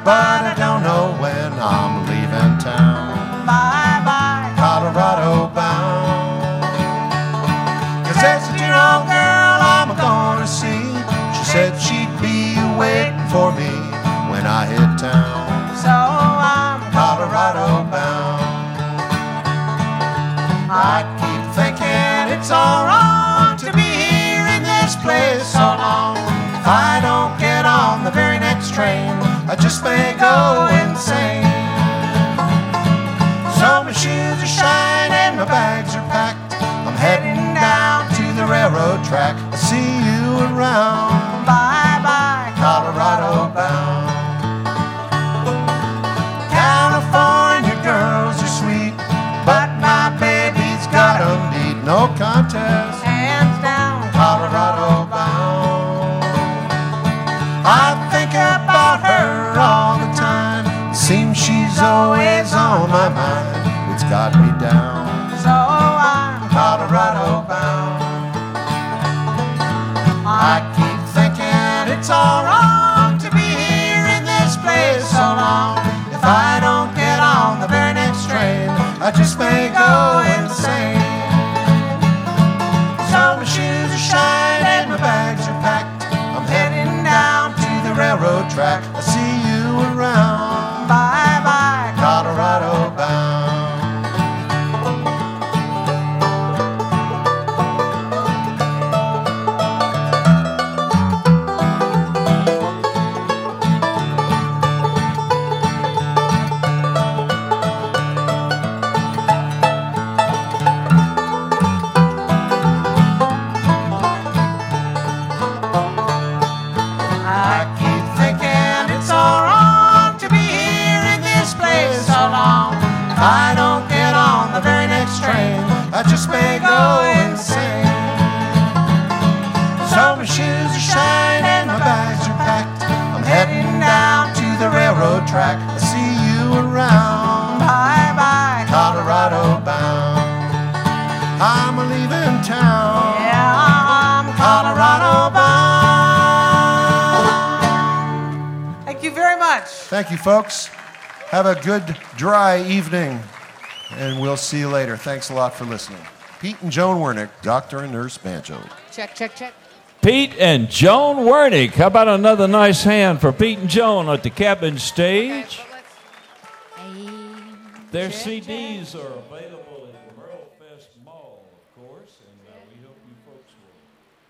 but I don't know when I'm leaving town. Bye-bye, Colorado bound. 'Cause there's a dear old girl I'm gonna see. She said she'd be waiting for me when I hit town. so I'm Colorado bound. I keep thinking it's all wrong to be here in this place so long. If I don't get on the very next train, I just may go insane. So my shoes are shined and my bags are packed. I'm heading down to the railroad track. I'll see you around. bye-bye, Colorado bound. California girls are sweet, but my baby's got 'em beat. No contest. hands down, Colorado bound. I think about her all the time. Seems she's always on my mind. It's got me down. so I'm Colorado bound. I keep thinking it's all wrong to be here in this place so long. If I don't get on the very next train, I just may go insane. So my shoes are shined and my bags are packed. I'm heading down to the railroad track. I'll see you around. bye-bye, Colorado bound. I keep thinking it's all wrong to be here in this place so long. If I don't get on the very next train, I just may go insane. So my shoes are shined and my bags are packed. I'm heading down to the railroad track. I'll see you around. bye-bye, Colorado bound. I'm leaving town. yeah, I'm Colorado bound. Thank you very much. Thank you, folks. Have a good, dry evening, and we'll see you later. Thanks a lot for listening. Pete and Joan Wernick, Doctor and Nurse Banjo. Check, check, check. Pete and Joan Wernick. How about another nice hand for Pete and Joan at the cabin stage? Their CDs are available at the Merle Fest Mall.